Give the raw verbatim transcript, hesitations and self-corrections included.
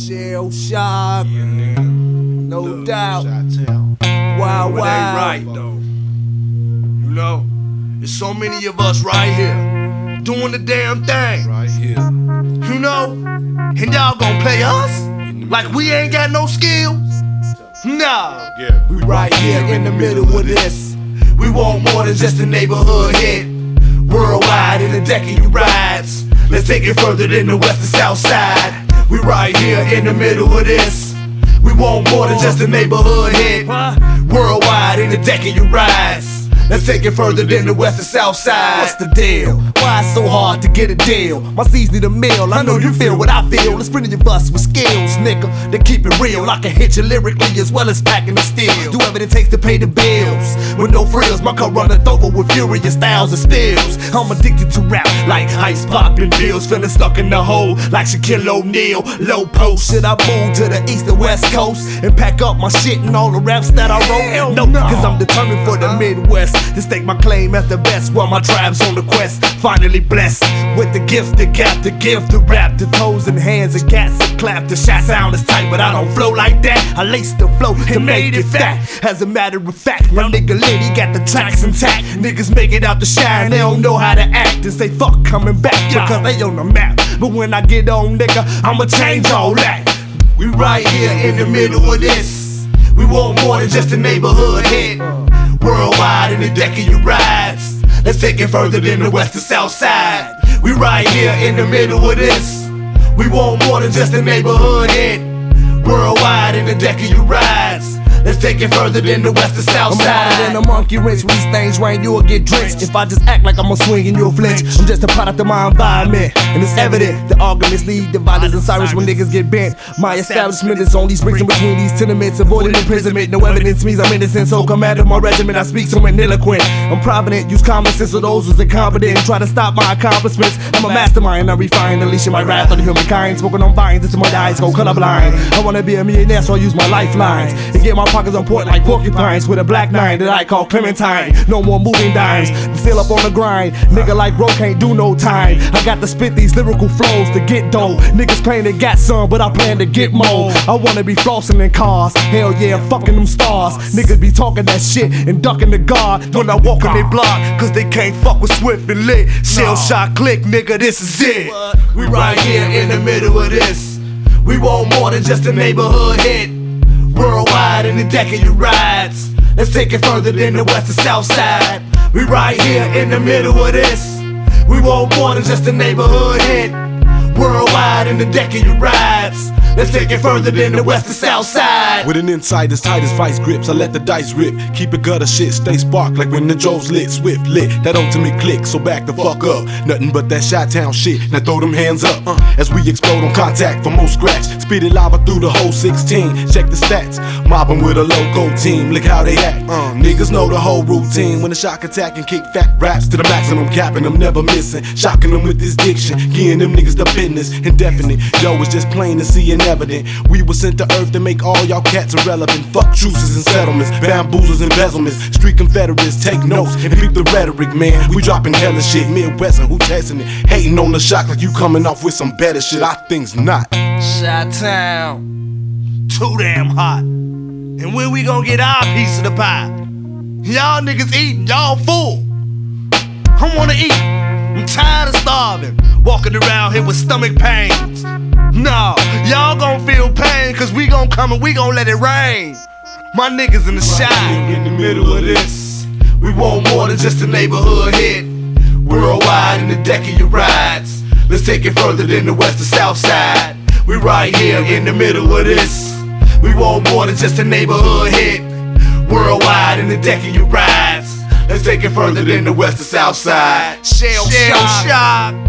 Shell shock, Yeah, nigga. no Look, doubt. Chi-town. Wow, But wow. they right though. You know, there's so many of us right here doing the damn thing. Right here. You know, and y'all gonna play us like we ain't got no skills? Nah. Yeah. We right here in the middle of this. We want more than just a neighborhood hit. Worldwide in the deck of you rides. Let's take it further than the west and south side. We right here in the middle of this. We want more than just a neighborhood hit. Worldwide in the deck of you rides. Let's take it further than the west and south side. What's the deal? Why it's so hard to get a deal? My seeds need a meal, I know you feel what I feel. Let's bring your bus with skills, nigga, to keep it real. I can hit you lyrically as well as packing the steel. Do whatever it takes to pay the bills. With no frills, my cup runneth over with furious styles and spills. I'm addicted to rap like ice popping bills. Feeling stuck in the hole like Shaquille O'Neal. Low post, should I move to the east and west coast and pack up my shit and all the raps that I wrote? No, cause I'm determined for the Midwest to stake my claim as the best while my tribe's on the quest. Finally blessed with the gift, the gap, the gift, the rap, the toes and hands and cats and clap. The shot sound is tight, but I don't flow like that. I lace the flow to make it fat. As a matter of fact, my nigga lit, he got the tracks intact. Niggas make it out the shine, they don't know how to act and say fuck coming back because they on the map. But when I get on, nigga, I'ma change all that. We right here in the middle of this. We want more than just a neighborhood hit. Worldwide in the deck of your rides. Let's take it further than the west and south side. We right here in the middle of this. We want more than just a neighborhood hit. Worldwide in the deck of your rides. Let's take it further than the west and south I'm side. harder than a monkey wrench. When these things rain, you'll get drenched. If I just act like I'm a swing and you'll flinch, I'm just a product of my environment. And it's evident the arguments lead to violence and sirens when niggas get bent. My establishment is only springs in between these tenements. Avoiding imprisonment, no evidence means I'm innocent. So command of my regiment, I speak so ineloquent. I'm provident, use common sense for those who's incompetent and try to stop my accomplishments. I'm a mastermind, I refine, unleashing my wrath on the humankind. Smoking on vines until my eyes go colorblind. I wanna be a millionaire, so I use my lifelines and get my pockets on point like porcupines with a black nine that I call Clementine. No more moving dimes, still up on the grind. Nigga like bro can't do no time. I got to spit these lyrical flows to get dough. Niggas claim they got some, but I plan to get more. I wanna be flossing in cars, hell yeah, fucking them stars. Niggas be talking that shit and ducking the guard when I walk on they block, cause they can't fuck with Swift and Lit. Shell shot click, nigga, this is it. We right here in the middle of this. We want more than just a neighborhood hit. Worldwide in the deck of your rides. Let's take it further than the west and south side. We right here in the middle of this. We want more than just a neighborhood hit. Worldwide in the deck of your rides. Let's take it further than the west and south side. With an insight as tight as vice grips, I let the dice rip. Keep it gutter shit, stay spark like when the Joe's lit. Swift lit, that ultimate click, so back the fuck up. Nothing but that Chi-town shit, now throw them hands up uh, as we explode on contact for most scratch. Speed it lava through the whole sixteen, check the stats. Mobbing with a loco team, look how they act uh, Niggas know the whole routine. When the shock attack and kick fat raps to the maximum, capping them, never missing. Shocking them with this diction, getting them niggas the business. Indefinite, yo, it's just plain to see and evident. We were sent to earth to make all y'all cats irrelevant. Fuck truces and settlements, bamboozles and embezzlements. Street confederates, take notes and peep the rhetoric, man. We dropping hella shit, Midwestern, who testing it? Hating on the shock like you coming off with some better shit. I think's not. Chi-town, too damn hot. And when we gon' get our piece of the pie? Y'all niggas eating, y'all full. I wanna eat, I'm tired of starving. Walking around here with stomach pains. No, y'all gon' feel pain, cause we gon' come and we gon' let it rain. My niggas in the shine. In the middle of this, we want more than just a neighborhood hit. Worldwide in the deck of your rides. Let's take it further than the west and south side. We right here in the middle of this. We want more than just a neighborhood hit. Worldwide in the deck of your rides. Let's take it further than the west and south side. Shell shock.